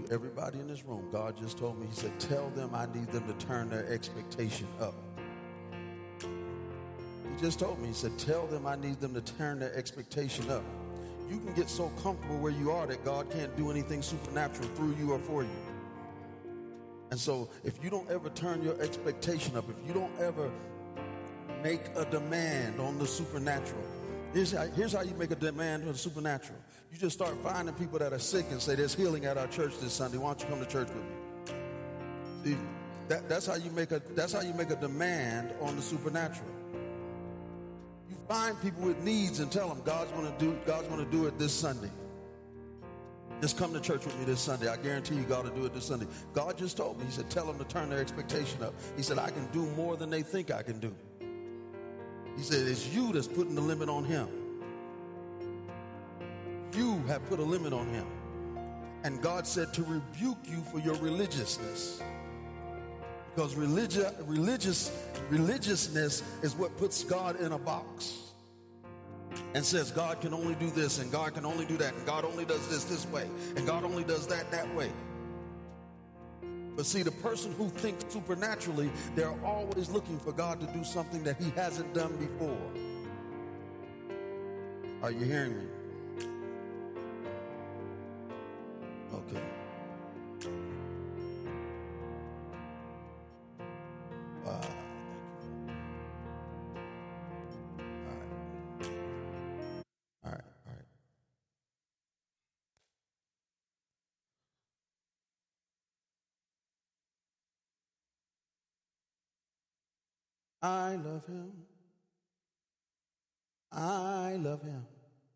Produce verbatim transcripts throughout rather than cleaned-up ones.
you, everybody in this room, God just told me, he said, tell them I need them to turn their expectation up. He just told me, he said, tell them I need them to turn their expectation up. You can get so comfortable where you are that God can't do anything supernatural through you or for you. And so if you don't ever turn your expectation up, if you don't ever make a demand on the supernatural, here's how, here's how you make a demand on the supernatural. You just start finding people that are sick and say, there's healing at our church this Sunday. Why don't you come to church with me? See, that, that's how you make a that's how you make a demand on the supernatural. You find people with needs and tell them God's going to do God's going to do it this Sunday. Just come to church with me this Sunday. I guarantee you God will do it this Sunday. God just told me, he said, tell them to turn their expectation up. He said, I can do more than they think I can do. He said, it's you that's putting the limit on him. You have put a limit on him. And God said to rebuke you for your religiousness. Because religi- religious, religiousness is what puts God in a box. And says God can only do this, and God can only do that, and God only does this this way, and God only does that that way. But see, the person who thinks supernaturally, they're always looking for God to do something that he hasn't done before. Are you hearing me? Okay. Wow. All right, all right. I love him. I love him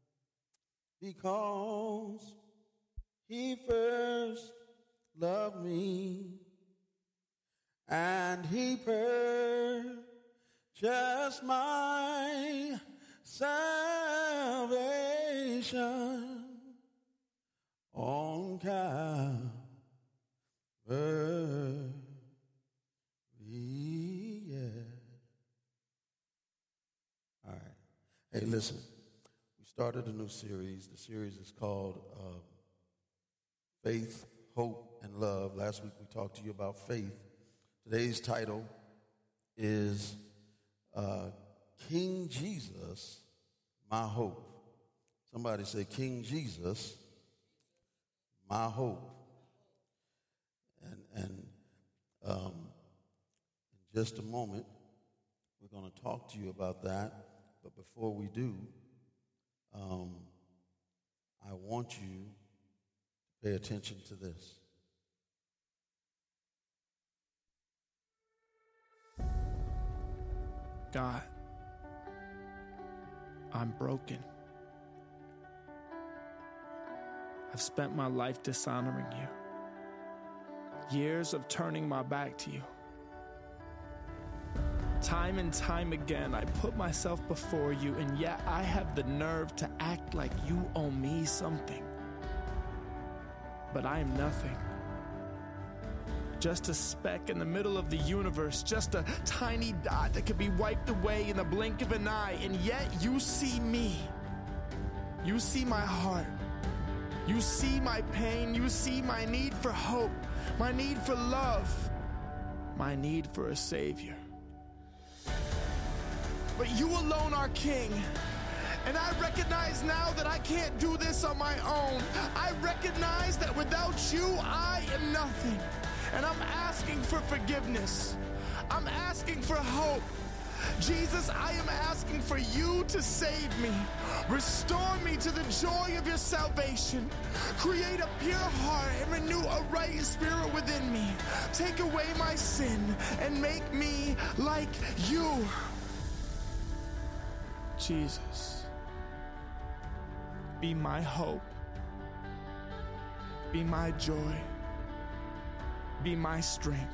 because he first loved me and he purchased my salvation on Calvary. Yeah. All right. Hey, listen. We started a new series. The series is called uh, Faith, Hope, and Love. Last week we talked to you about faith. Today's title is uh, King Jesus, My Hope. Somebody say, King Jesus, my hope. And, and um, in just a moment, we're going to talk to you about that. But before we do, um, I want you to pay attention to this. God, I'm broken. I've spent my life dishonoring you. Years of turning my back to you. Time and time again, I put myself before you, and yet I have the nerve to act like you owe me something. But I am nothing. Just a speck in the middle of the universe, just a tiny dot that could be wiped away in the blink of an eye, and yet you see me. You see my heart. You see my pain. You see my need for hope, my need for love, my need for a Savior. But you alone are King. And I recognize now that I can't do this on my own. I recognize that without you, I am nothing. And I'm asking for forgiveness. I'm asking for hope. Jesus, I am asking for you to save me. Restore me to the joy of your salvation. Create a pure heart and renew a right spirit within me. Take away my sin and make me like you. Jesus, be my hope. Be my joy. Be my strength.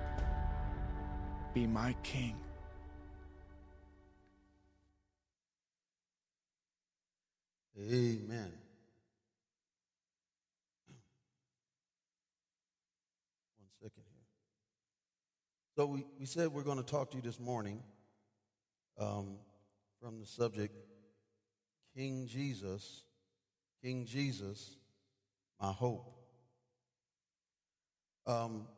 Be my King. Amen. One second here. So we, we said we're going to talk to you this morning um, from the subject, King Jesus, King Jesus, my hope. Um,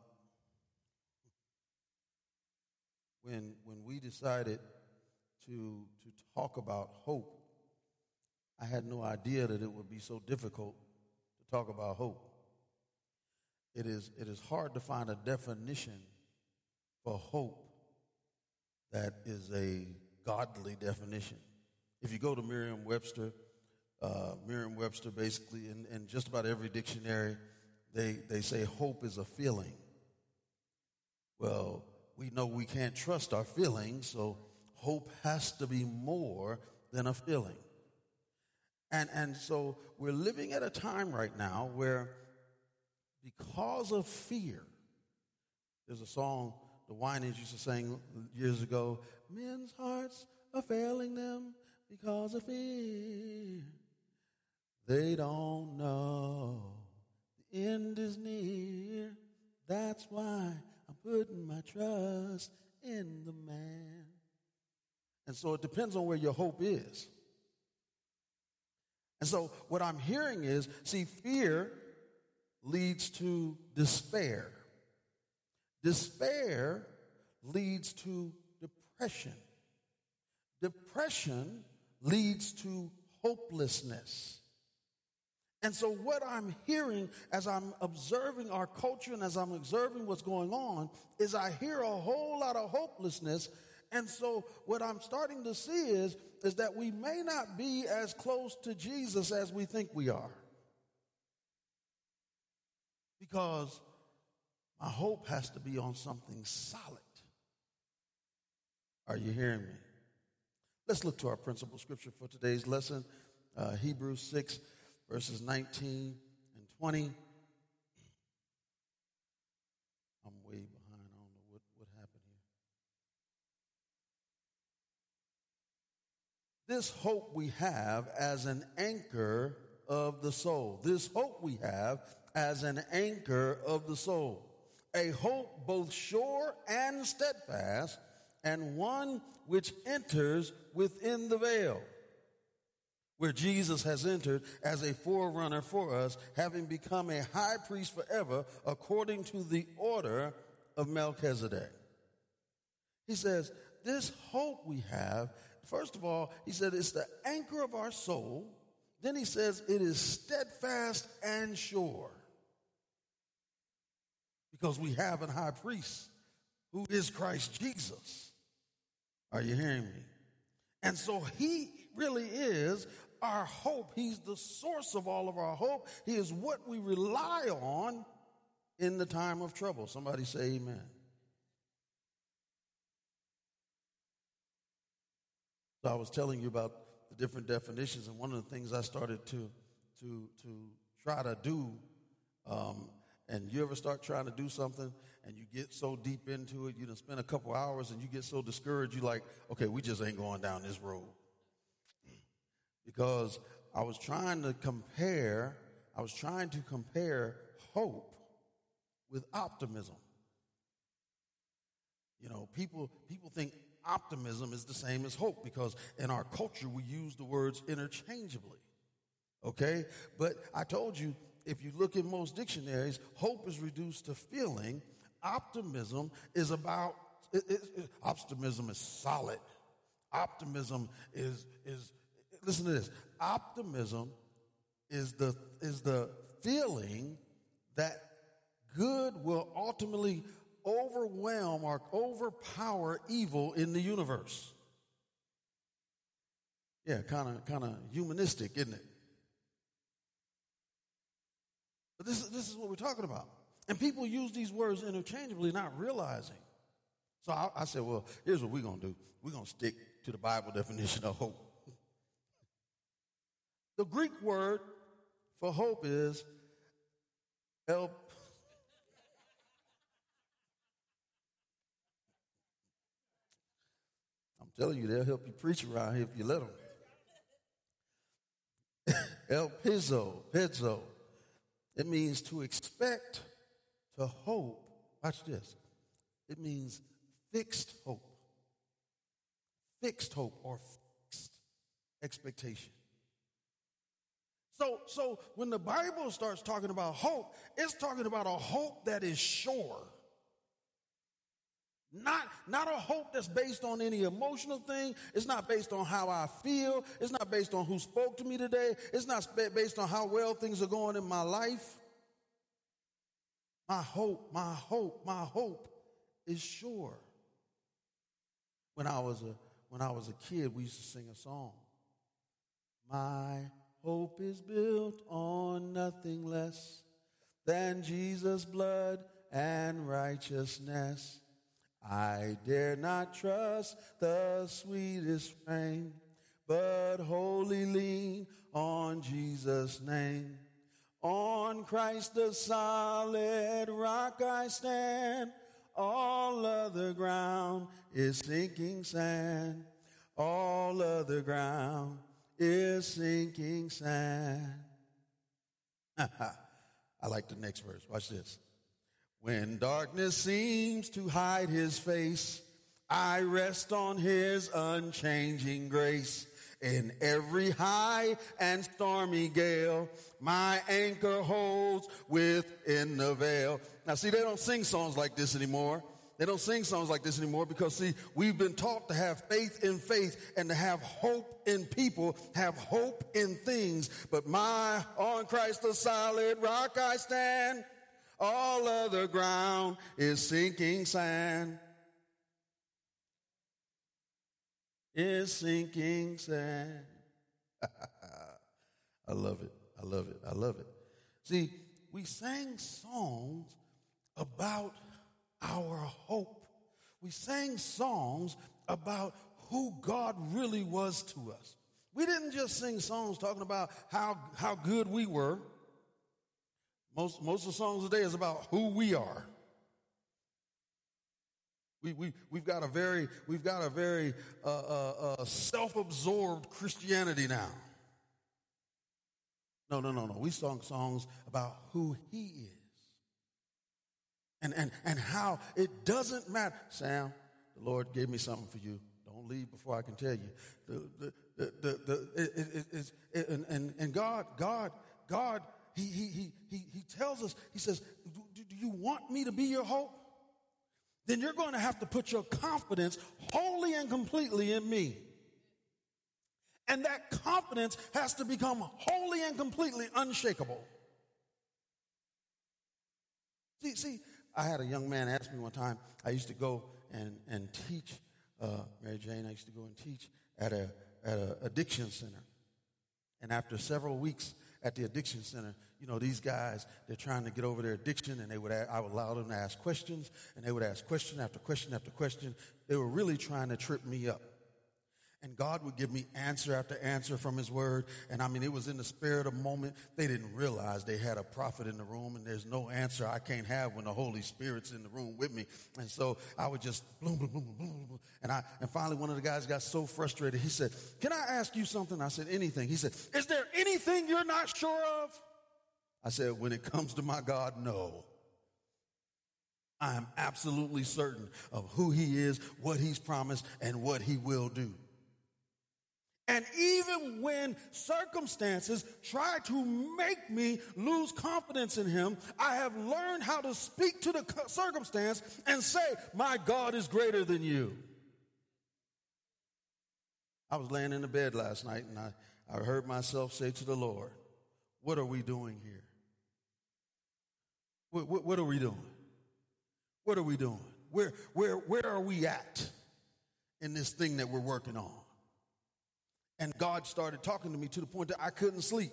when when we decided to to talk about hope, I had no idea that it would be so difficult to talk about hope. It is it is hard to find a definition for hope that is a godly definition. If you go to Merriam-Webster, uh, Merriam-Webster basically, in, in just about every dictionary, they, they say hope is a feeling. Well, we know we can't trust our feelings, so hope has to be more than a feeling. And, and so we're living at a time right now where because of fear, there's a song the Winans used to sing years ago, men's hearts are failing them because of fear. They don't know the end is near. That's why I'm putting my trust in the man. And so it depends on where your hope is. And so what I'm hearing is, see, fear leads to despair. Despair leads to depression. Depression leads to hopelessness. And so what I'm hearing as I'm observing our culture and as I'm observing what's going on is I hear a whole lot of hopelessness. And so what I'm starting to see is, is that we may not be as close to Jesus as we think we are. Because my hope has to be on something solid. Are you hearing me? Let's look to our principal scripture for today's lesson, uh, Hebrews six, verses nineteen and twenty. I'm way behind. I don't know what, what happened here. This hope we have as an anchor of the soul. This hope we have as an anchor of the soul. A hope both sure and steadfast, and one which enters within the veil, where Jesus has entered as a forerunner for us, having become a high priest forever, according to the order of Melchizedek. He says, this hope we have, first of all, he said it's the anchor of our soul. Then he says it is steadfast and sure. Because we have a high priest who is Christ Jesus. Are you hearing me? And so he really is our hope. He's the source of all of our hope. He is what we rely on in the time of trouble. Somebody say amen. So I was telling you about the different definitions, and one of the things I started to to to try to do, um, and you ever start trying to do something and you get so deep into it, you done spend a couple hours and you get so discouraged, you like, okay, we just ain't going down this road. Because I was trying to compare, I was trying to compare hope with optimism. You know, people people think optimism is the same as hope because in our culture we use the words interchangeably. Okay? But I told you, if you look in most dictionaries, hope is reduced to feeling. Optimism is about, it, it, it, optimism is solid. Optimism is, is, listen to this. Optimism is the, is the feeling that good will ultimately overwhelm or overpower evil in the universe. Yeah, kind of, kind of humanistic, isn't it? But this is, this is what we're talking about. And people use these words interchangeably, not realizing. So I, I said, well, here's what we're going to do. We're going to stick to the Bible definition of hope. The Greek word for hope is el. I'm telling you, they'll help you preach around here if you let them. El pizzo, pizzo. It means to expect, to hope. Watch this. It means fixed hope. Fixed hope or fixed expectation. So, so when the Bible starts talking about hope, it's talking about a hope that is sure. Not, not a hope that's based on any emotional thing. It's not based on how I feel. It's not based on who spoke to me today. It's not based on how well things are going in my life. My hope, my hope, my hope is sure. When I was a when I was a kid, we used to sing a song. My hope is built on nothing less than Jesus' blood and righteousness. I dare not trust the sweetest frame, but wholly lean on Jesus' name. On Christ the solid rock I stand. All other ground is sinking sand. All other ground is sinking sand. I like the next verse. Watch this. When darkness seems to hide his face, I rest on his unchanging grace. In every high and stormy gale, my anchor holds within the veil. Now, see, they don't sing songs like this anymore. They don't sing songs like this anymore because, see, we've been taught to have faith in faith and to have hope in people, have hope in things. But my, on Christ the solid rock I stand. All other ground is sinking sand. Is sinking sand. I love it. I love it. I love it. See, we sang songs about our hope. We sang songs about who God really was to us. We didn't just sing songs talking about how, how good we were. Most, most of the songs today is about who we are. We, we, we've got a very, we've got a very uh, uh, uh, self-absorbed Christianity now. No, no, no, no. We sung songs about who he is. And, and, and how it doesn't matter. Sam, the Lord gave me something for you. Don't leave before I can tell you. The, the, the, the, the, it, it, it, it, and, and, and God, God, God, he, he, he, he, he tells us, he says, do, do you want me to be your hope? Then you're going to have to put your confidence wholly and completely in me. And that confidence has to become wholly and completely unshakable. See, see, I had a young man ask me one time, I used to go and, and teach, uh, Mary Jane, I used to go and teach at a at an addiction center. And after several weeks at the addiction center, you know, these guys, they're trying to get over their addiction, and they would, I would allow them to ask questions, and they would ask question after question after question. They were really trying to trip me up. And God would give me answer after answer from his word. And I mean, it was in the spirit of moment. They didn't realize they had a prophet in the room, and there's no answer I can't have when the Holy Spirit's in the room with me. And so I would just boom, boom, boom, boom, boom. And I, and finally one of the guys got so frustrated. He said, can I ask you something? I said, anything. He said, is there anything you're not sure of? I said, when it comes to my God, no. I am absolutely certain of who he is, what he's promised, and what he will do. And even when circumstances try to make me lose confidence in him, I have learned how to speak to the circumstance and say, my God is greater than you. I was laying in the bed last night, and I, I heard myself say to the Lord, what are we doing here? What, what, what are we doing? What are we doing? Where, where, where are we at in this thing that we're working on? And God started talking to me to the point that I couldn't sleep.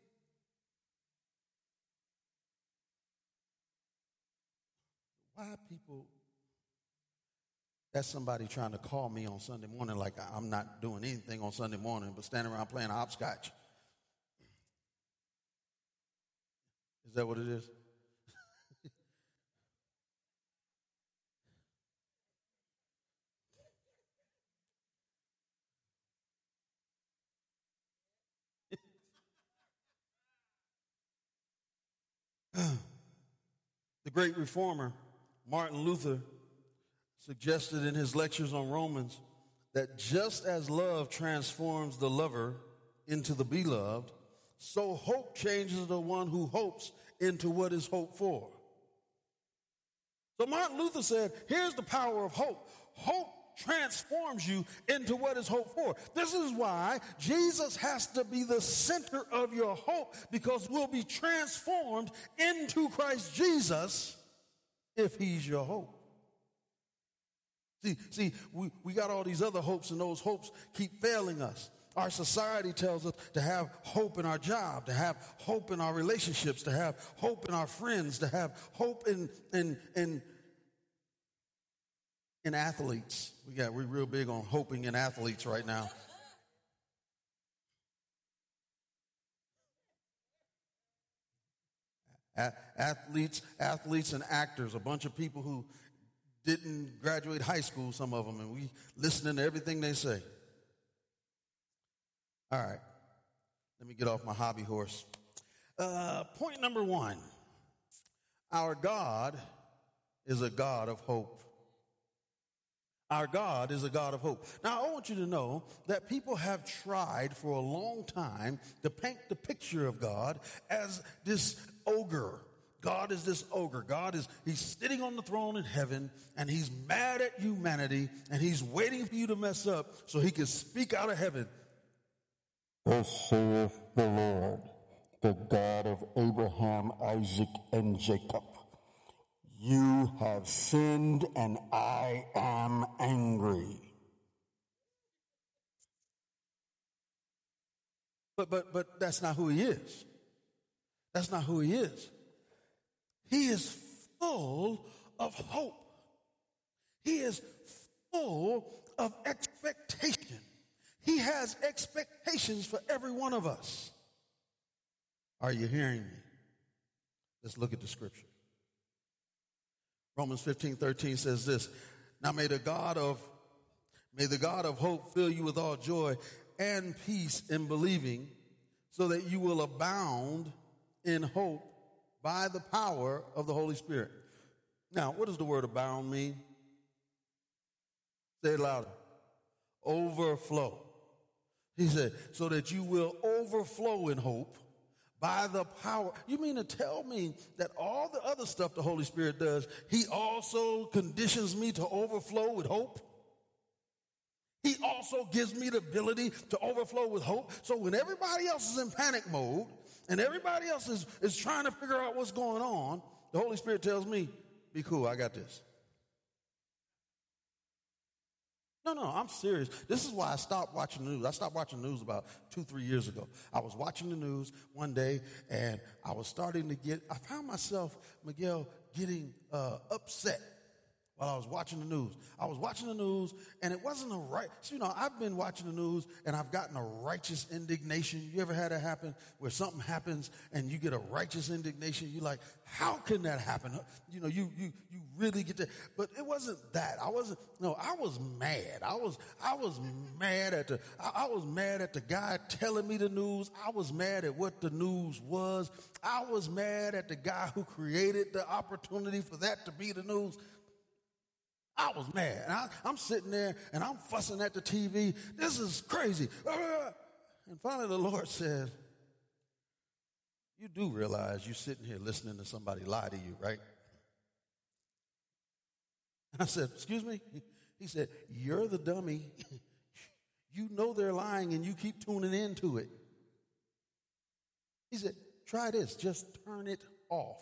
Why people, that's somebody trying to call me on Sunday morning like I'm not doing anything on Sunday morning but standing around playing hopscotch. Is that what it is? The great reformer, Martin Luther, suggested in his lectures on Romans that just as love transforms the lover into the beloved, So hope changes the one who hopes into what is hoped for. So Martin Luther said, here's the power of hope. Hope transforms you into what is hoped for. This is why Jesus has to be the center of your hope, because we'll be transformed into Christ Jesus if he's your hope. See, see, we, we got all these other hopes, and those hopes keep failing us. Our society tells us to have hope in our job, to have hope in our relationships, to have hope in our friends, to have hope in in in, in athletes. We got we're real big on hoping in athletes right now. A- athletes, athletes, and actors, a bunch of people who didn't graduate high school, some of them, and we listening to everything they say. All right, let me get off my hobby horse. Uh, point number one, our God is a God of hope. Our God is a God of hope. Now, I want you to know that people have tried for a long time to paint the picture of God as this ogre. God is this ogre. God is, he's sitting on the throne in heaven, and he's mad at humanity, and he's waiting for you to mess up so he can speak out of heaven. Thus saith the Lord, the God of Abraham, Isaac, and Jacob. You have sinned, and I am angry. But but but that's not who he is. That's not who he is. He is full of hope. He is full of expectation. He has expectations for every one of us. Are you hearing me? Let's look at the scripture. Romans fifteen thirteen says this. Now may the God of may the God of hope fill you with all joy and peace in believing, so that you will abound in hope by the power of the Holy Spirit. Now, what does the word abound mean? Say it louder. Overflow. He said, so that you will overflow in hope by the power. You mean to tell me that all the other stuff the Holy Spirit does, he also conditions me to overflow with hope? He also gives me the ability to overflow with hope. So when everybody else is in panic mode and everybody else is, is trying to figure out what's going on, the Holy Spirit tells me, be cool, I got this. No, no, I'm serious. This is why I stopped watching the news. I stopped watching the news about two, three years ago. I was watching the news one day, and I was starting to get, I found myself, Miguel, getting uh, upset while I was watching the news. I was watching the news, and it wasn't a right, so, you know, I've been watching the news, and I've gotten a righteous indignation. You ever had that happen where something happens, and you get a righteous indignation? You're like, how can that happen? You know, you you you really get that. But it wasn't that. I wasn't, no, I was mad. I was, I was mad at the, I, I was mad at the guy telling me the news. I was mad at what the news was. I was mad at the guy who created the opportunity for that to be the news. I was mad. And I, I'm sitting there and I'm fussing at the T V. This is crazy. And finally the Lord said, you do realize you're sitting here listening to somebody lie to you, right? And I said, excuse me? He said, you're the dummy. You know they're lying and you keep tuning into it. He said, try this. Just turn it off.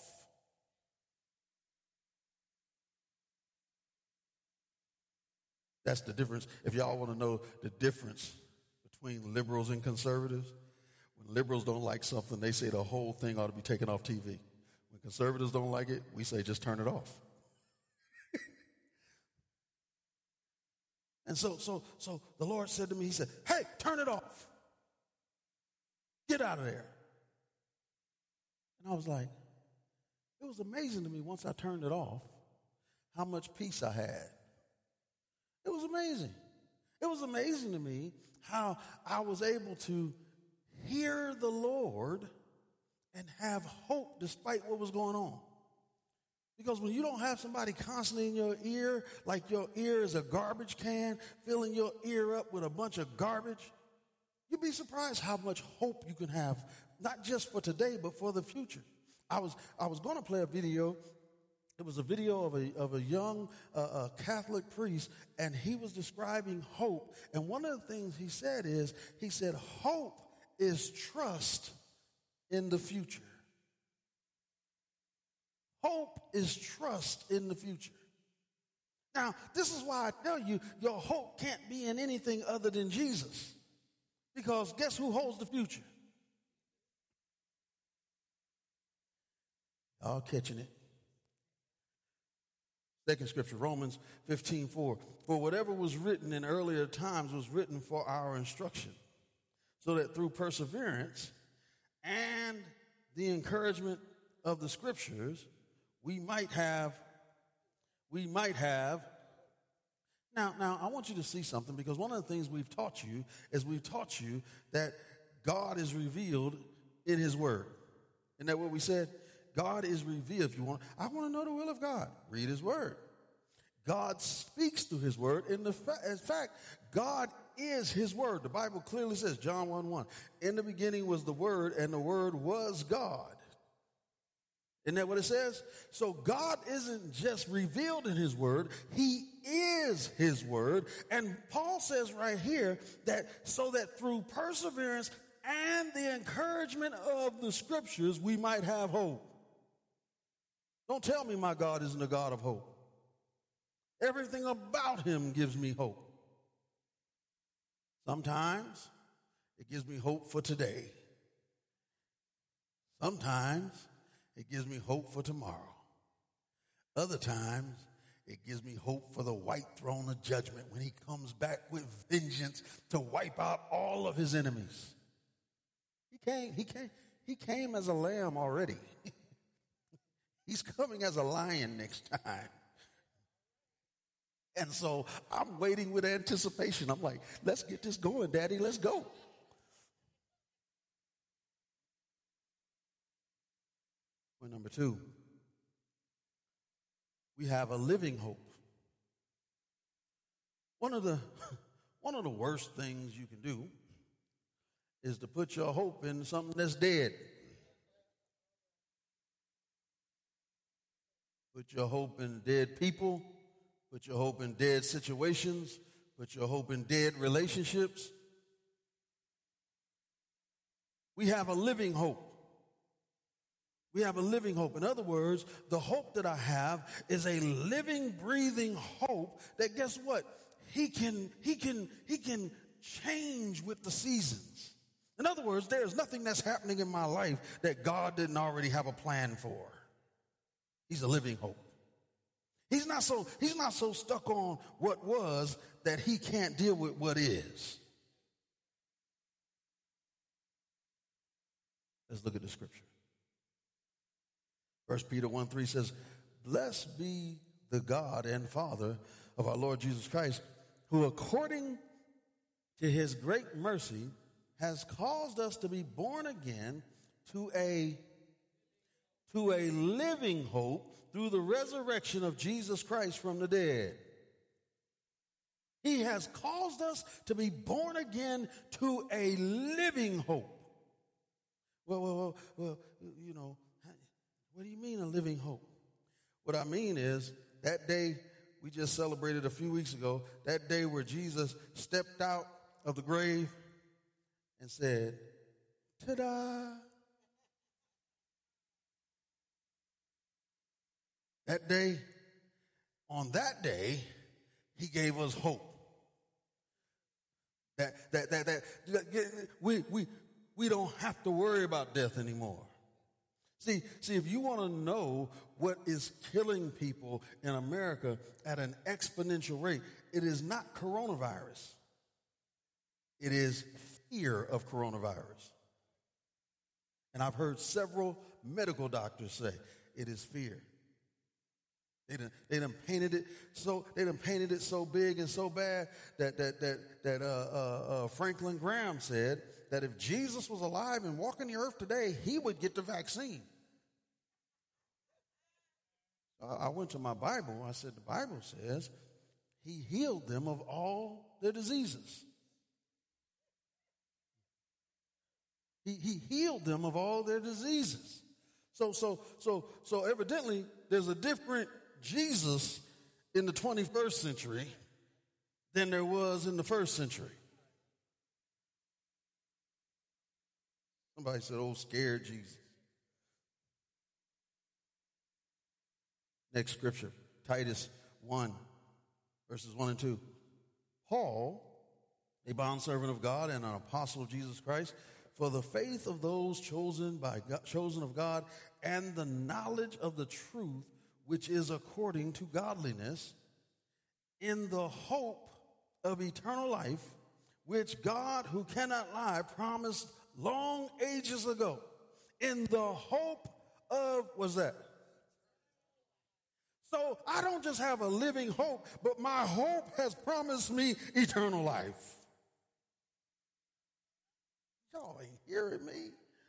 That's the difference. If y'all want to know the difference between liberals and conservatives, when liberals don't like something, they say the whole thing ought to be taken off T V. When conservatives don't like it, we say just turn it off. And so, so, so the Lord said to me, he said, hey, turn it off. Get out of there. And I was like, it was amazing to me once I turned it off, how much peace I had. It was amazing. It was amazing to me how I was able to hear the Lord and have hope despite what was going on. Because when you don't have somebody constantly in your ear, like your ear is a garbage can, filling your ear up with a bunch of garbage, you'd be surprised how much hope you can have not just for today, but for the future. I was I was going to play a video. It was a video of a of a young uh, uh, Catholic priest, and he was describing hope. And one of the things he said is, he said, hope is trust in the future. Hope is trust in the future. Now, this is why I tell you, your hope can't be in anything other than Jesus. Because guess who holds the future? Y'all catching it? Second scripture, Romans fifteen four. For whatever was written in earlier times was written for our instruction, so that through perseverance and the encouragement of the scriptures, we might have, we might have. Now, now I want you to see something, because one of the things we've taught you is we've taught you that God is revealed in his word. Isn't that what we said? God is revealed. If you want, I want to know the will of God. Read his word. God speaks through his word. In, the fa- in fact, God is his word. The Bible clearly says, John one one, in the beginning was the word, and the word was God. Isn't that what it says? So God isn't just revealed in his word. He is his word. And Paul says right here that so that through perseverance and the encouragement of the scriptures, we might have hope. Don't tell me my God isn't a God of hope. Everything about him gives me hope. Sometimes it gives me hope for today. Sometimes it gives me hope for tomorrow. Other times it gives me hope for the white throne of judgment when he comes back with vengeance to wipe out all of his enemies. He came, he came, he came as a lamb already. He's coming as a lion next time. And so I'm waiting with anticipation. I'm like, let's get this going, Daddy. Let's go. Point number two, we have a living hope. One of the one of the worst things you can do is to put your hope in something that's dead. Put your hope in dead people. Put your hope in dead situations. Put your hope in dead relationships. We have a living hope. We have a living hope. In other words, the hope that I have is a living, breathing hope that, guess what? He can, he can, he can change with the seasons. In other words, there's nothing that's happening in my life that God didn't already have a plan for. He's a living hope. He's not so, he's not so stuck on what was that he can't deal with what is. Let's look at the scripture. First Peter one three says, blessed be the God and Father of our Lord Jesus Christ, who according to his great mercy has caused us to be born again to a to a living hope through the resurrection of Jesus Christ from the dead. He has caused us to be born again to a living hope. Well, well, well, well, you know, what do you mean a living hope? What I mean is that day we just celebrated a few weeks ago, that day where Jesus stepped out of the grave and said, ta-da. That day, on that day, he gave us hope. That, that, that, that, that we, we, we don't have to worry about death anymore. See, see, if you want to know what is killing people in America at an exponential rate, it is not coronavirus. It is fear of coronavirus. And I've heard several medical doctors say it is fear. They done, they done painted it so they done painted it so big and so bad that that that that uh, uh, uh, Franklin Graham said that if Jesus was alive and walking the earth today, he would get the vaccine. I went to my Bible. I said, the Bible says he healed them of all their diseases. He, he healed them of all their diseases. So, so, so, so evidently, there's a different Jesus in the twenty-first century than there was in the first century. Somebody said, oh, scared Jesus. Next scripture, Titus one, verses one and two. Paul, a bondservant of God and an apostle of Jesus Christ, for the faith of those chosen by God, chosen of God, and the knowledge of the truth, which is according to godliness, in the hope of eternal life, which God, who cannot lie, promised long ages ago. In the hope of, what's that? So I don't just have a living hope, but my hope has promised me eternal life. Y'all ain't hearing me.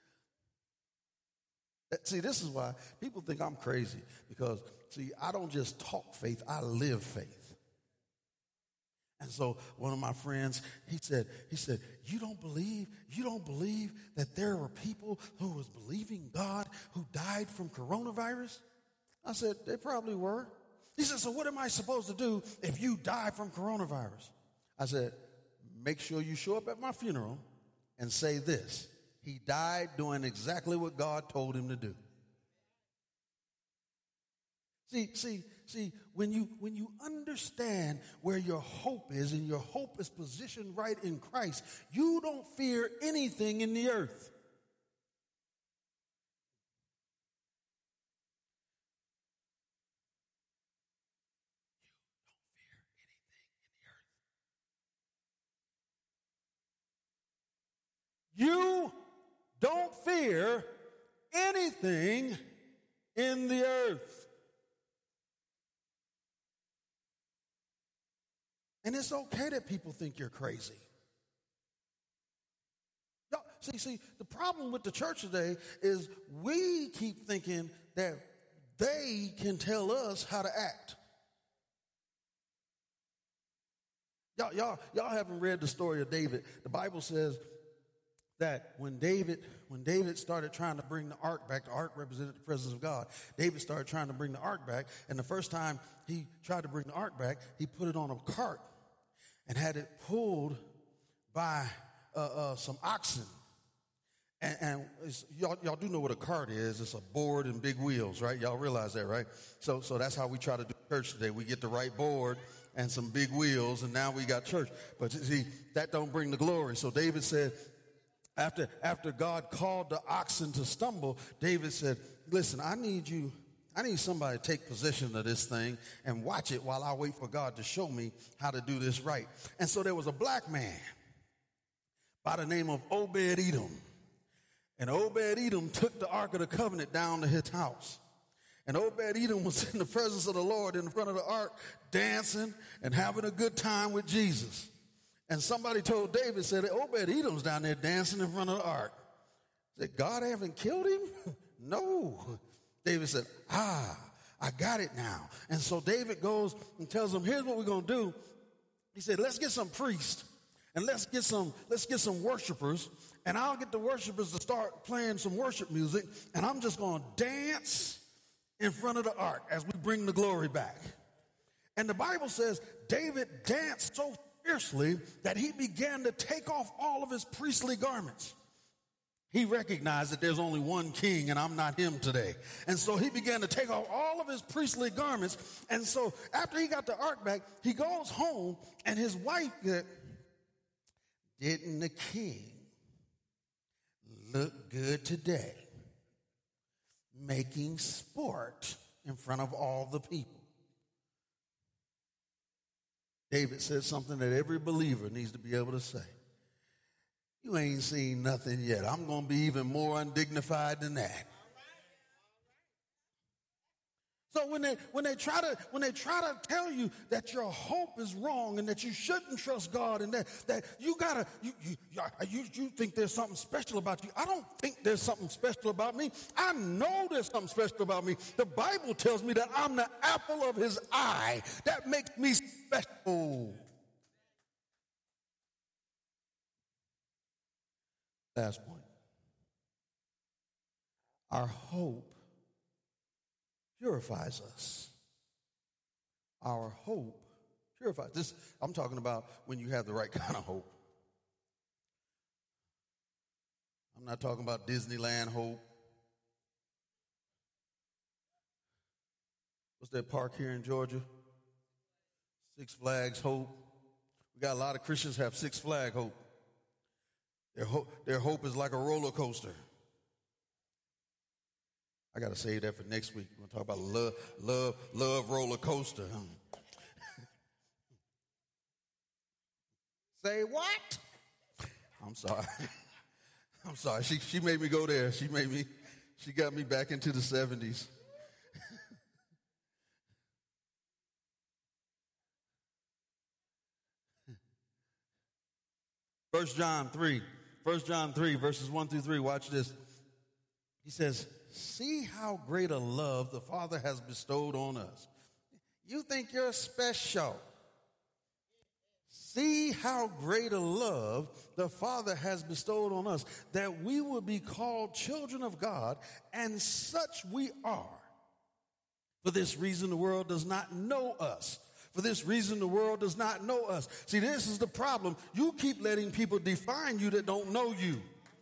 See, this is why people think I'm crazy, because, see, I don't just talk faith, I live faith. And so one of my friends, he said, he said, you don't believe, you don't believe that there were people who was believing God who died from coronavirus? I said, they probably were. He said, so what am I supposed to do if you die from coronavirus? I said, make sure you show up at my funeral and say this: he died doing exactly what God told him to do. See, see, see, when you when you understand where your hope is, and your hope is positioned right in Christ, you don't fear anything in the earth. You don't fear anything in the earth. And it's okay that people think you're crazy. Y'all, see, see, the problem with the church today is we keep thinking that they can tell us how to act. Y'all, y'all, y'all haven't read the story of David. The Bible says that when David, when David started trying to bring the ark back, the ark represented the presence of God. David started trying to bring the ark back, and the first time he tried to bring the ark back, he put it on a cart and had it pulled by uh, uh, some oxen. And, and it's, y'all, y'all do know what a cart is. It's a board and big wheels, right? Y'all realize that, right? So, so that's how we try to do church today. We get the right board and some big wheels, and now we got church. But see, that don't bring the glory. So David said, After, after God called the oxen to stumble, David said, listen, I need you, I need somebody to take possession of this thing and watch it while I wait for God to show me how to do this right. And so there was a black man by the name of Obed-Edom. And Obed-Edom took the Ark of the Covenant down to his house. And Obed-Edom was in the presence of the Lord in front of the ark, dancing and having a good time with Jesus. And somebody told David, said, Obed-Edom's down there dancing in front of the ark. Said, God haven't killed him? No. David said, ah, I got it now. And so David goes and tells him, here's what we're going to do. He said, let's get some priests and let's get some, let's get some worshipers, and I'll get the worshipers to start playing some worship music, and I'm just going to dance in front of the ark as we bring the glory back. And the Bible says David danced so fiercely that he began to take off all of his priestly garments. He recognized that there's only one king and I'm not him today. And so he began to take off all of his priestly garments. And so after he got the ark back, he goes home, and his wife said, didn't the king look good today, making sport in front of all the people? David said something that every believer needs to be able to say. You ain't seen nothing yet. I'm going to be even more undignified than that. So when they when they try to when they try to tell you that your hope is wrong and that you shouldn't trust God and that that you gotta you you you, you think there's something special about you. I don't think there's something special about me. I know there's something special about me. The Bible tells me that I'm the apple of his eye. That makes me special. Last point. Our hope purifies us. Our hope purifies. This, I'm talking about when you have the right kind of hope. I'm not talking about Disneyland hope. What's that park here in Georgia? Six Flags hope. We got a lot of Christians have Six Flag hope. Their hope, their hope is like a roller coaster. I got to save that for next week. We're going to talk about love, love, love roller coaster. Say what? I'm sorry. I'm sorry. She she made me go there. She made me, she got me back into the seventies. First John three. First John three, verses one through three. Watch this. He says, see how great a love the Father has bestowed on us. You think you're special. See how great a love the Father has bestowed on us, that we will be called children of God, and such we are. For this reason, the world does not know us. For this reason, the world does not know us. See, this is the problem. You keep letting people define you that don't know you.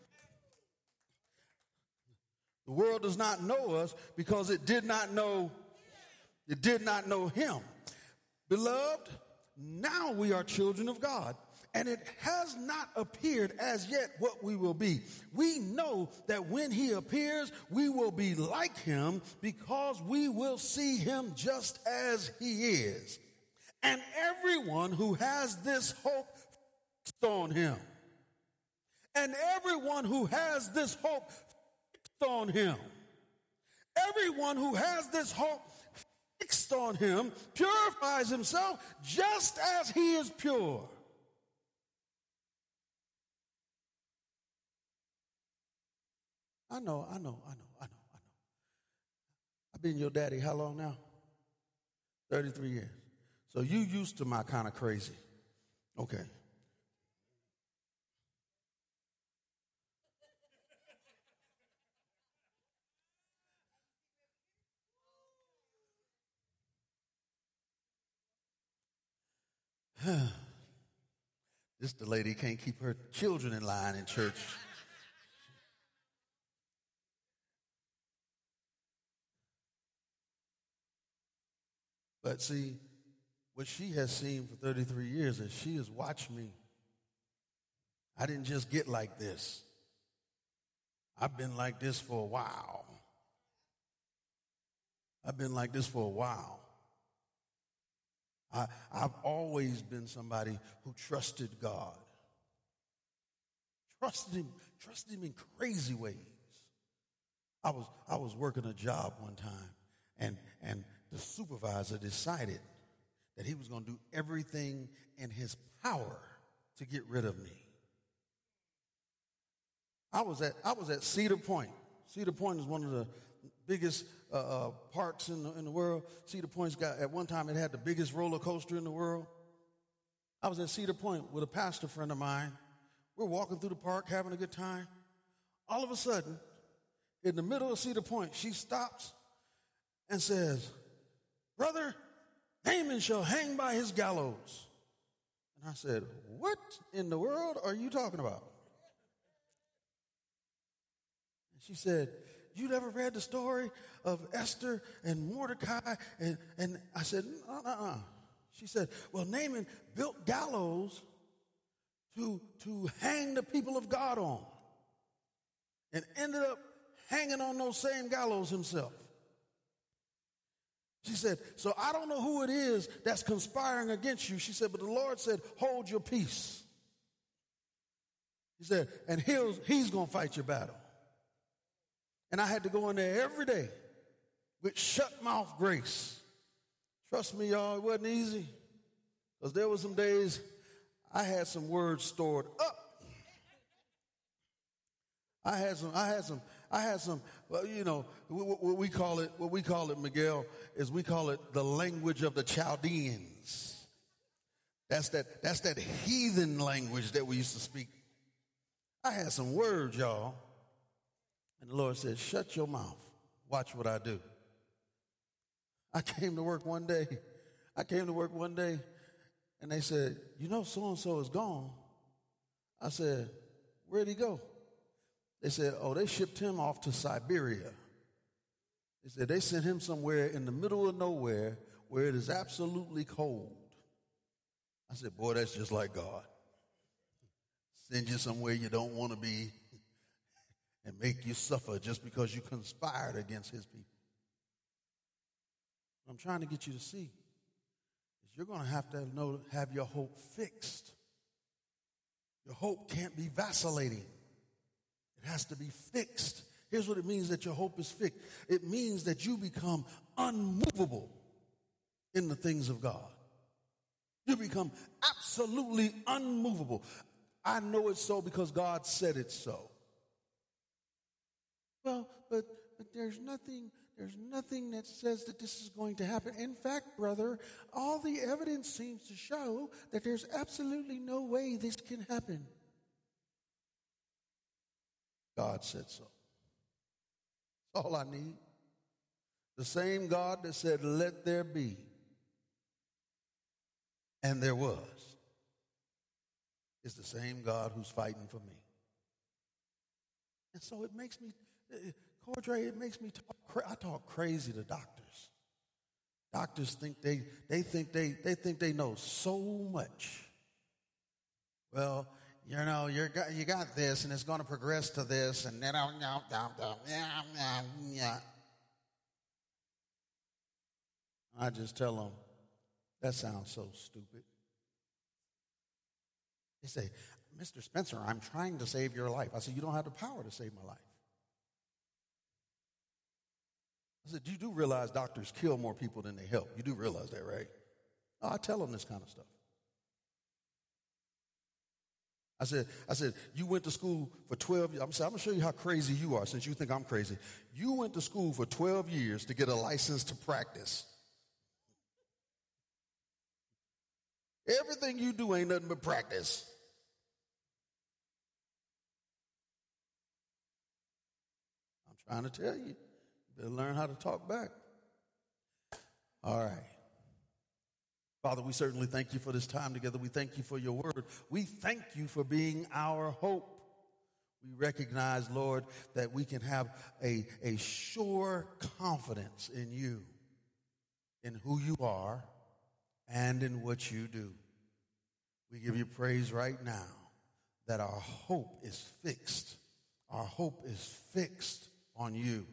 The world does not know us because it did not know, it did not know him. Beloved, now we are children of God, and it has not appeared as yet what we will be. We know that when he appears, we will be like him because we will see him just as he is. And everyone who has this hope fixed on him. And everyone who has this hope fixed on him. Everyone who has this hope fixed on him purifies himself just as he is pure. I know, I know, I know, I know, I know. I've been your daddy how long now? thirty-three years. So you used to my kind of crazy. Okay. This the lady can't keep her children in line in church. But see, what she has seen for thirty-three years is she has watched me. I didn't just get like this. I've been like this for a while. I've been like this for a while. I, I've always been somebody who trusted God. Trusted him, trusted him in crazy ways. I was I was working a job one time, and, and the supervisor decided that he was going to do everything in his power to get rid of me. I was at I was at Cedar Point. Cedar Point is one of the biggest uh, uh, parks in the, in the world. Cedar Point's got, at one time, it had the biggest roller coaster in the world. I was at Cedar Point with a pastor friend of mine. We're walking through the park, having a good time. All of a sudden, in the middle of Cedar Point, she stops and says, "Brother, Haman shall hang by his gallows." And I said, "What in the world are you talking about?" And she said, "You never read the story of Esther and Mordecai?" And, and I said, uh-uh. She said, "Well, Naaman built gallows to, to hang the people of God on, and ended up hanging on those same gallows himself." She said, "So I don't know who it is that's conspiring against you." She said, "But the Lord said, hold your peace." He said, "And he'll, he's going to fight your battle." And I had to go in there every day with shut mouth grace. Trust me, y'all, it wasn't easy. Because there were some days I had some words stored up. I had some, I had some, I had some, well, you know, what we call it, what we call it, Miguel, is we call it the language of the Chaldeans. That's that, that's that heathen language that we used to speak. I had some words, y'all. And the Lord said, shut your mouth. Watch what I do. I came to work one day. I came to work one day, and they said, you know, so-and-so is gone. I said, where'd he go? They said, oh, they shipped him off to Siberia. They said they sent him somewhere in the middle of nowhere where it is absolutely cold. I said, boy, that's just like God. Send you somewhere you don't want to be and make you suffer just because you conspired against his people. What I'm trying to get you to see is you're going to have to know, have your hope fixed. Your hope can't be vacillating. It has to be fixed. Here's what it means that your hope is fixed. It means that you become unmovable in the things of God. You become absolutely unmovable. I know it's so because God said it's so. Well, but but there's nothing there's nothing that says that this is going to happen. In fact, brother, all the evidence seems to show that there's absolutely no way this can happen. God said so. That's all I need. The same God that said, let there be. And there was. Is the same God who's fighting for me. And so it makes me, Cordray, it makes me talk, I talk crazy to doctors. Doctors think they, they think they, they think they know so much. Well, you know, you're, you got this, and it's going to progress to this, and then, yeah. I just tell them, that sounds so stupid. They say, Mister Spencer, I'm trying to save your life. I said, you don't have the power to save my life. I said, you do realize doctors kill more people than they help. You do realize that, right? Oh, I tell them this kind of stuff. I said, I said, you went to school for twelve years. I'm saying, I'm going to show you how crazy you are since you think I'm crazy. You went to school for twelve years to get a license to practice. Everything you do ain't nothing but practice. I'm trying to tell you. You better learn how to talk back. All right. Father, we certainly thank you for this time together. We thank you for your word. We thank you for being our hope. We recognize, Lord, that we can have a, a sure confidence in you, in who you are, and in what you do. We give you praise right now that our hope is fixed. Our hope is fixed on you.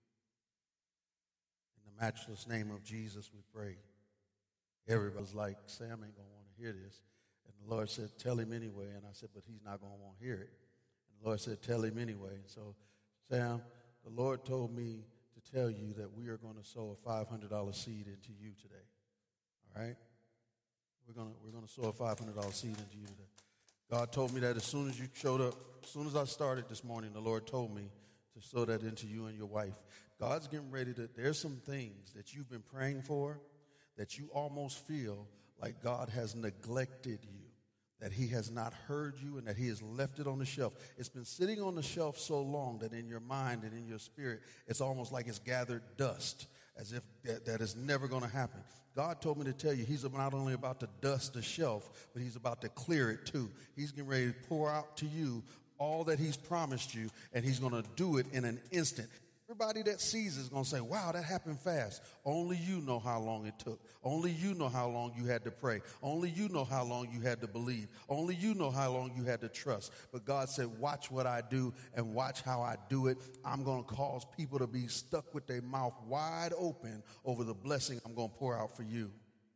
In the matchless name of Jesus, we pray. Everybody's like, Sam ain't going to want to hear this. And the Lord said, tell him anyway. And I said, but he's not going to want to hear it. And the Lord said, tell him anyway. And so, Sam, the Lord told me to tell you that we are going to sow a five hundred dollars seed into you today. All right? We're going to we're going to sow a five hundred dollars seed into you today. God told me that as soon as you showed up, as soon as I started this morning, the Lord told me to sow that into you and your wife. God's getting ready to, there's some things that you've been praying for that you almost feel like God has neglected you, that he has not heard you and that he has left it on the shelf. It's been sitting on the shelf so long that in your mind and in your spirit, it's almost like it's gathered dust, as if that, that is never going to happen. God told me to tell you he's not only about to dust the shelf, but he's about to clear it too. He's getting ready to pour out to you all that he's promised you, and he's going to do it in an instant. Everybody that sees it is going to say, wow, that happened fast. Only you know how long it took. Only you know how long you had to pray. Only you know how long you had to believe. Only you know how long you had to trust. But God said, watch what I do and watch how I do it. I'm going to cause people to be stuck with their mouth wide open over the blessing I'm going to pour out for you.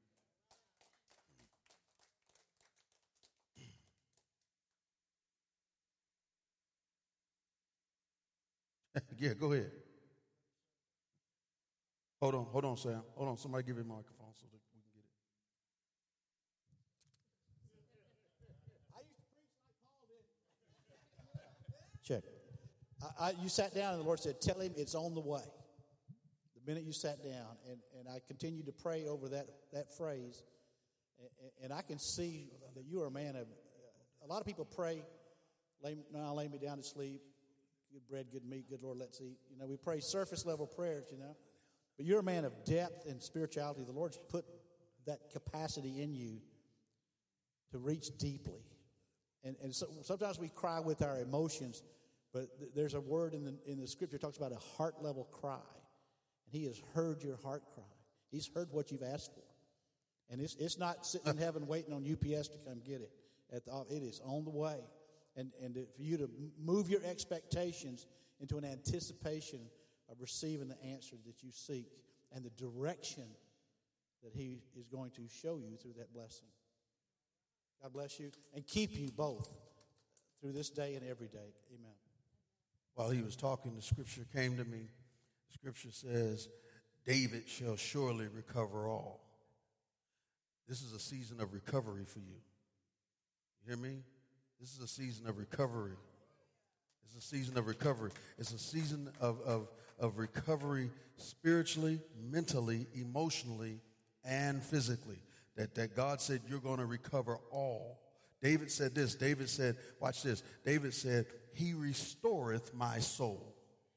Yeah, go ahead. Hold on, hold on, Sam. Hold on. Somebody give him a microphone so that we can get it. Check. I, I, you sat down and the Lord said, tell him it's on the way. The minute you sat down, and, and I continued to pray over that, that phrase, and, and I can see that you are a man of, a lot of people pray, lay, now lay me down to sleep, good bread, good meat, good Lord, let's eat. You know, we pray surface level prayers, you know. But you're a man of depth and spirituality. The Lord's put that capacity in you to reach deeply. And and so sometimes we cry with our emotions, but th- there's a word in the in the scripture that talks about a heart level cry. And he has heard your heart cry. He's heard what you've asked for. And it's it's not sitting in heaven waiting on U P S to come get it. At the, it is on the way. And, and for you to move your expectations into an anticipation of receiving the answer that you seek and the direction that he is going to show you through that blessing. God bless you and keep you both through this day and every day. Amen. While he was talking, the scripture came to me. The scripture says, David shall surely recover all. This is a season of recovery for you. You hear me? This is a season of recovery. It's a season of recovery. It's a season of, of, of recovery spiritually, mentally, emotionally, and physically. That, that God said you're going to recover all. David said this. David said, watch this. David said, he restoreth my soul.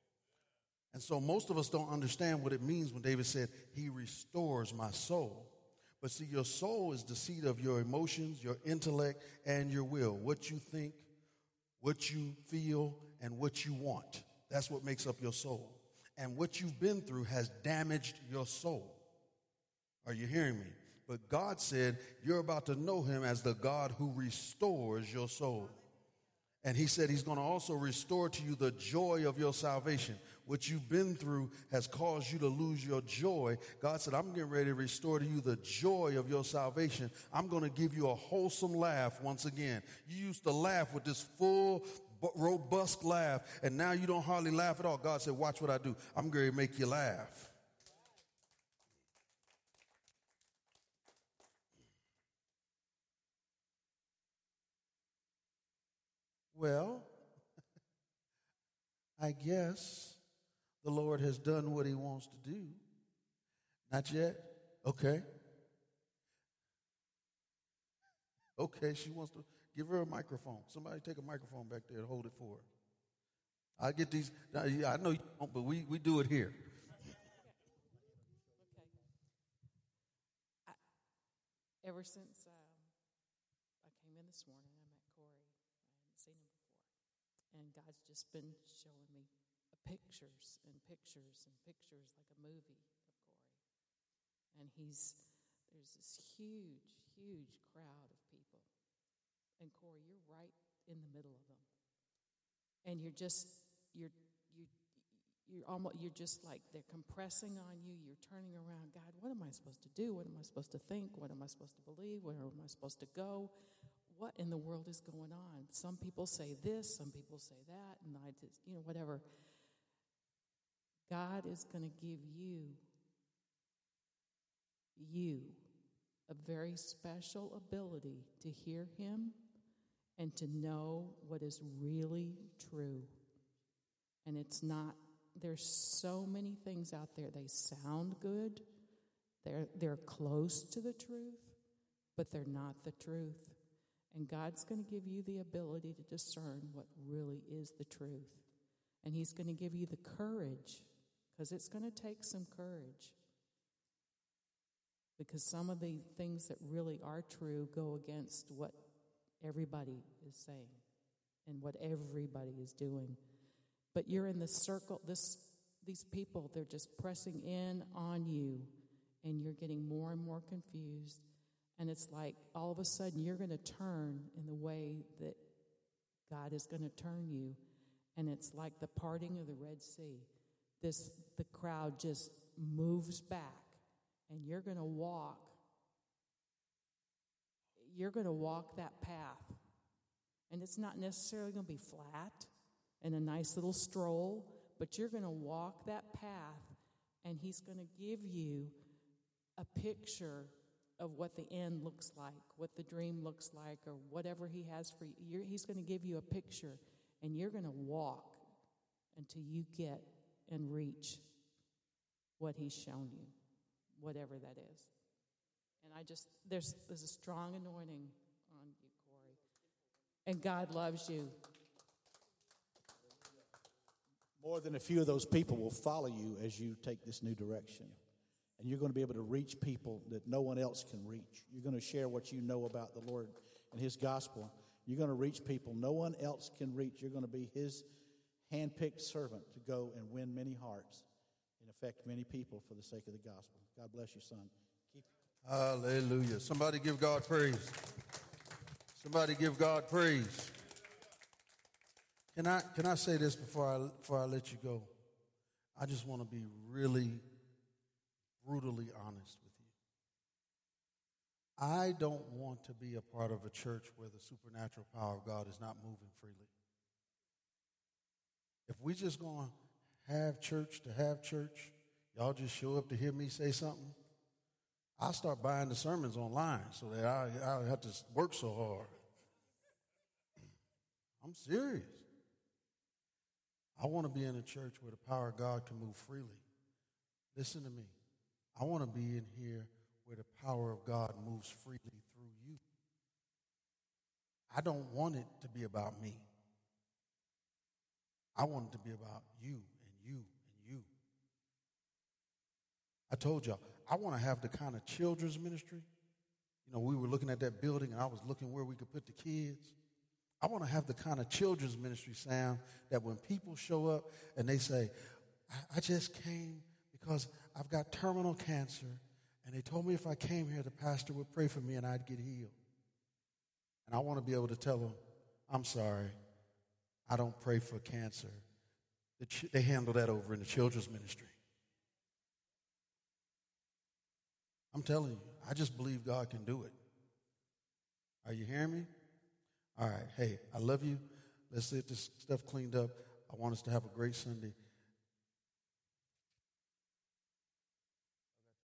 And so most of us don't understand what it means when David said, he restores my soul. But see, your soul is the seat of your emotions, your intellect, and your will. What you think, what you feel, and what you want. That's what makes up your soul. And what you've been through has damaged your soul. Are you hearing me? But God said you're about to know him as the God who restores your soul. And he said he's going to also restore to you the joy of your salvation. What you've been through has caused you to lose your joy. God said, I'm getting ready to restore to you the joy of your salvation. I'm going to give you a wholesome laugh once again. You used to laugh with this full, robust laugh, and now you don't hardly laugh at all. God said, watch what I do. I'm going to make you laugh. Well, I guess the Lord has done what he wants to do. Not yet? Okay. Okay, she wants to give her a microphone. Somebody take a microphone back there and hold it for her. I get these, I know you don't, but we, we do it here. Okay. I, ever since um, I came in this morning, I met Corey. I hadn't seen him before. And God's just been showing me pictures and pictures and pictures like a movie of Corey. And he's, there's this huge, huge crowd of people. And Corey, you're right in the middle of them. And you're just, you're, you, you're almost, you're just like, they're compressing on you. You're turning around. God, what am I supposed to do? What am I supposed to think? What am I supposed to believe? Where am I supposed to go? What in the world is going on? Some people say this, some people say that, and I just, you know, whatever. God is going to give you, you, a very special ability to hear him and to know what is really true. And it's not, there's so many things out there. They sound good. They're, they're close to the truth, but they're not the truth. And God's going to give you the ability to discern what really is the truth. And he's going to give you the courage, because it's going to take some courage. Because some of the things that really are true go against what everybody is saying and what everybody is doing. But you're in the circle, this these people, they're just pressing in on you, and you're getting more and more confused. And it's like all of a sudden you're going to turn in the way that God is going to turn you. And it's like the parting of the Red Sea. This, the crowd just moves back, and you're going to walk. You're going to walk that path. And it's not necessarily going to be flat and a nice little stroll, but you're going to walk that path, and he's going to give you a picture of what the end looks like, what the dream looks like, or whatever he has for you. You're, he's going to give you a picture, and you're going to walk until you get and reach what he's shown you, whatever that is. And I just, there's, there's a strong anointing on you, Corey. And God loves you. More than a few of those people will follow you as you take this new direction. And you're going to be able to reach people that no one else can reach. You're going to share what you know about the Lord and His gospel. You're going to reach people no one else can reach. You're going to be His handpicked servant to go and win many hearts and affect many people for the sake of the gospel. God bless you, son. Keep Hallelujah. Somebody give God praise. Somebody give God praise. Can I can I say this before I before I let you go? I just want to be really brutally honest with you. I don't want to be a part of a church where the supernatural power of God is not moving freely. If we just going to have church to have church, y'all just show up to hear me say something, I'll start buying the sermons online so that I, I don't have to work so hard. I'm serious. I want to be in a church where the power of God can move freely. Listen to me. I want to be in here where the power of God moves freely through you. I don't want it to be about me. I want it to be about you and you and you. I told y'all, I want to have the kind of children's ministry. You know, we were looking at that building, and I was looking where we could put the kids. I want to have the kind of children's ministry, Sam, that when people show up and they say, I, I just came because I've got terminal cancer, and they told me if I came here, the pastor would pray for me and I'd get healed. And I want to be able to tell them, I'm sorry, I don't pray for cancer. The ch- they handle that over in the children's ministry. I'm telling you, I just believe God can do it. Are you hearing me? All right. Hey, I love you. Let's get this stuff cleaned up. I want us to have a great Sunday.